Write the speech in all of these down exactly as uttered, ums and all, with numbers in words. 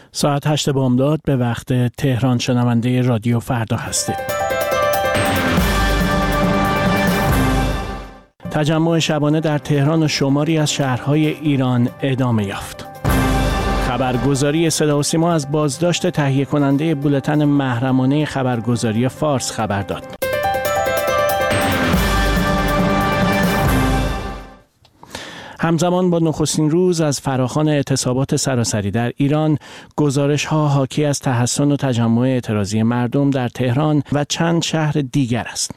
ساعت هشت بامداد به وقت تهران شنونده رادیو فردا هستید. تجمع شبانه در تهران و شماری از شهرهای ایران ادامه یافت. خبرگزاری صدا و سیما از بازداشت تهیه کننده بولتن محرمانه خبرگزاری فارس خبر داد. همزمان با نخستین روز از فراخوان اعتصابات سراسری در ایران، گزارش‌ها حاکی از تحسن و تجمع اعتراضی مردم در تهران و چند شهر دیگر است.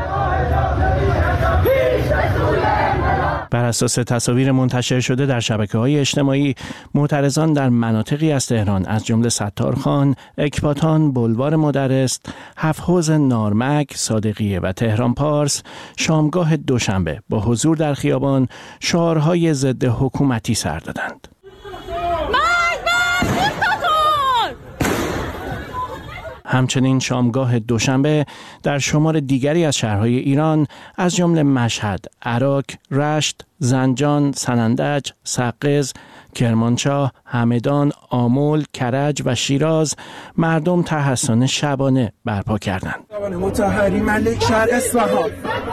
بر اساس تصاویر منتشر شده در شبکه‌های اجتماعی، معترضان در مناطقی از تهران از جمله ستارخان، اکباتان، بلوار مدرس، هفت حوض نارمک، صادقیه و تهران پارس شامگاه دوشنبه با حضور در خیابان شعارهای ضد حکومتی سر دادند. همچنین شامگاه دوشنبه در شمار دیگری از شهرهای ایران از جمله مشهد، عراق، رشت، زنجان، سنندج، سقز، کرمانشاه، همدان، آمل، کرج و شیراز مردم تحسن شبانه برپا کردند. مطهری ملک شهر اصفهان.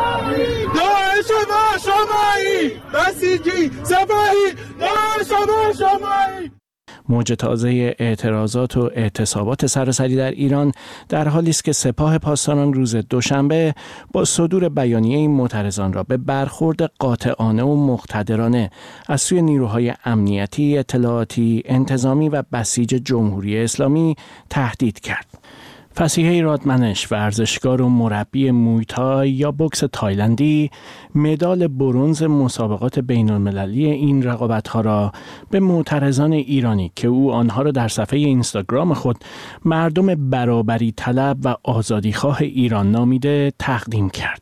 داعش ما شمایی، بسیجی سپاهی، داعش ما شمایی. موج تازه اعتراضات و اعتصابات سراسری در ایران در حالی است که سپاه پاسداران روز دوشنبه با صدور بیانیه این معترضان را به برخورد قاطعانه و مقتدرانه از سوی نیروهای امنیتی، اطلاعاتی، انتظامی و بسیج جمهوری اسلامی تهدید کرد. فسیحه رادمنش، ورزشکار و مربی مویتای یا بوکس تایلندی، مدال برنز مسابقات بین‌المللی این رقابت‌ها را به معترضان ایرانی که او آنها را در صفحه اینستاگرام خود مردم برابری طلب و آزادیخواه ایران نامیده تقدیم کرد.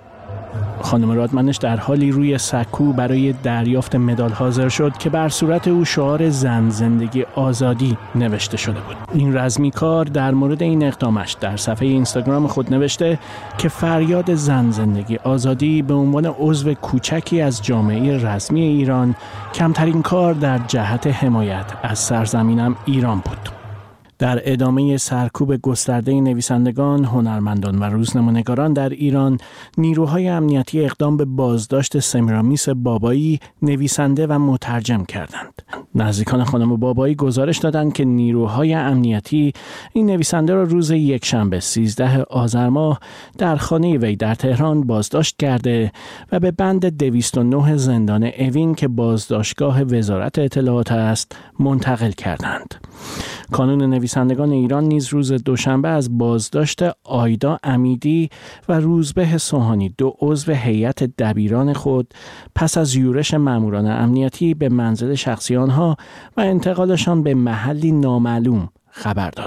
خانم رادمنش در حالی روی سکو برای دریافت مدال حاضر شد که بر صورت او شعار زن زندگی آزادی نوشته شده بود. این رزمی کار در مورد این اقدامش در صفحه اینستاگرام خود نوشته که فریاد زن زندگی آزادی به عنوان عضو کوچکی از جامعه رزمی ایران کمترین کار در جهت حمایت از سرزمینم ایران بود. در ادامه سرکوب گسترده نویسندگان، هنرمندان و روزنامه‌نگاران در ایران، نیروهای امنیتی اقدام به بازداشت سمیرامیس بابایی، نویسنده و مترجم کردند. نزدیکان خانم بابایی گزارش دادند که نیروهای امنیتی این نویسنده را روز یکشنبه سیزده آذر ماه در خانه وی در تهران بازداشت کرده و به بند دویست و نه زندان اوین که بازداشتگاه وزارت اطلاعات است منتقل کردند. کانون نویسندگان ایران نیز روز دوشنبه از بازداشت آیدا امیدی و روزبه سوهانی، دو عضو هیئت دبیران خود، پس از یورش ماموران امنیتی به منزل شخصی آنها و انتقالشان به محلی نامعلوم خبر داد.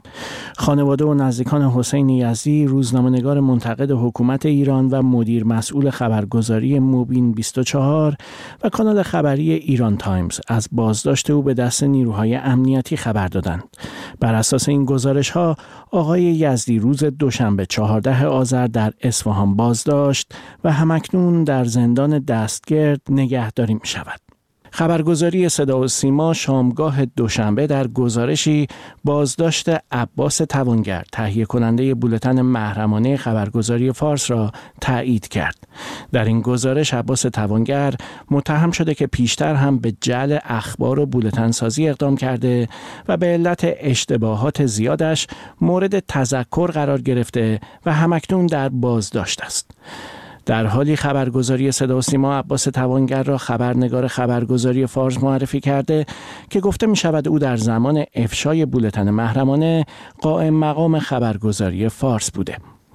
خانواده و نزدیکان حسین یزدی، روزنامه‌نگار منتقد حکومت ایران و مدیر مسئول خبرگزاری موبین بیست و چهار و کانال خبری ایران تایمز از بازداشت او به دست نیروهای امنیتی خبر دادند. بر اساس این گزارش‌ها، آقای یزدی روز دوشنبه چهاردهم آذر در اصفهان بازداشت و همکنون در زندان دستگرد نگهداری می‌شود. خبرگزاری صدا و سیما شامگاه دوشنبه در گزارشی بازداشت عباس توانگر، تهیه کننده بولتن محرمانه خبرگزاری فارس را تایید کرد. در این گزارش عباس توانگر متهم شده که پیشتر هم به جعل اخبار و بولتن سازی اقدام کرده و به علت اشتباهات زیادش مورد تذکر قرار گرفته و همکنون در بازداشت است. در حالی خبرگزاری صدا و سیما عباس توانگر را خبرنگار خبرگزاری فارس معرفی کرده که گفته می شود او در زمان افشای بولتن محرمانه قائم مقام خبرگزاری فارس بوده.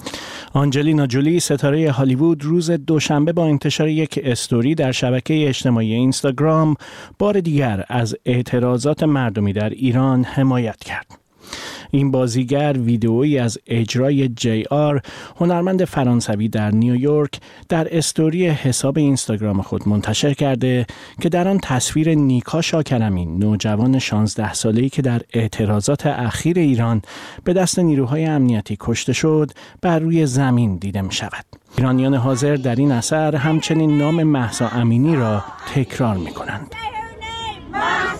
آنجلینا جولی، ستاره هالیوود، روز دوشنبه با انتشار یک استوری در شبکه اجتماعی اینستاگرام بار دیگر از اعتراضات مردمی در ایران حمایت کرد. این بازیگر ویدئویی از اجرای جی آر، هنرمند فرانسوی در نیویورک، در استوری حساب اینستاگرام خود منتشر کرده که در آن تصویر نیکا شاکرمی، نوجوان شانزده ساله‌ای که در اعتراضات اخیر ایران به دست نیروهای امنیتی کشته شد، بر روی زمین دیده می شود. ایرانیان حاضر در این اثر همچنین نام مهسا امینی را تکرار می کنند.